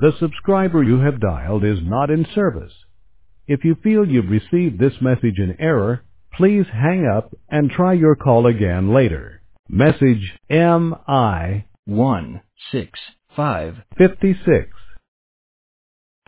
The subscriber you have dialed is not in service. If you feel you've received this message in error, please hang up and try your call again later. Message MI 165 56